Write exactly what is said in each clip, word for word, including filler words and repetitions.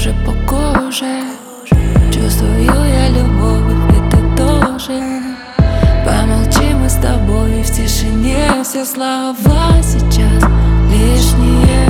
кожи по коже. Чувствую я любовь, и ты тоже. Помолчи мы с тобой в тишине. Все слова сейчас лишние.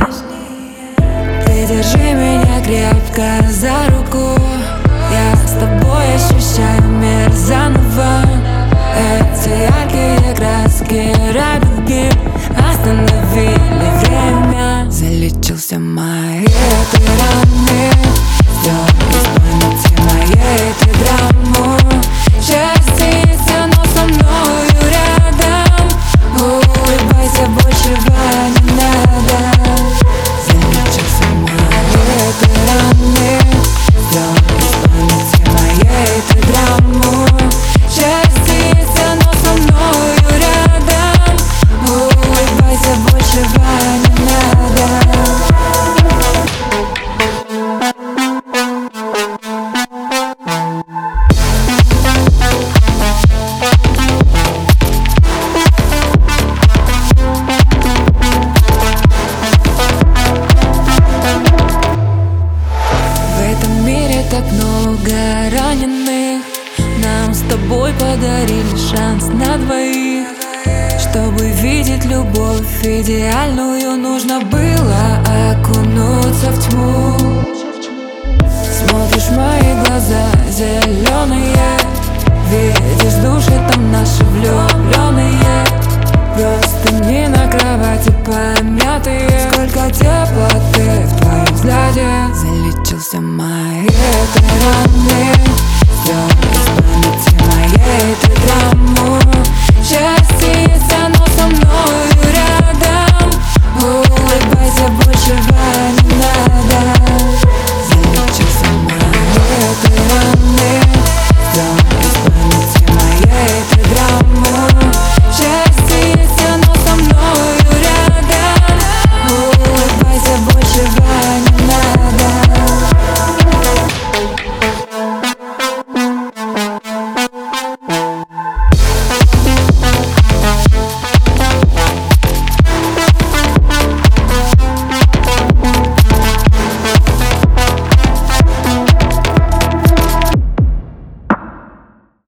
Ты держи меня крепко за руку. Я с тобой ощущаю мир заново. Эти яркие краски радуги остановили время. Залечил все мои эти раны. Сделал из памяти моей этой драму. Счастье есть, оно со мною рядом. Улыбайся, большего не надо. Залечил все мои эти раны. Сделал из памяти моей этой драму. Счастье есть, оно со мною рядом. Улыбайся, большего не надо. Так много раненых. Нам с тобой подарили шанс на двоих. Чтобы видеть любовь идеальную, нужно было окунуться в тьму. Смотришь в мои глаза зеленые, видишь души там наши влюбленные.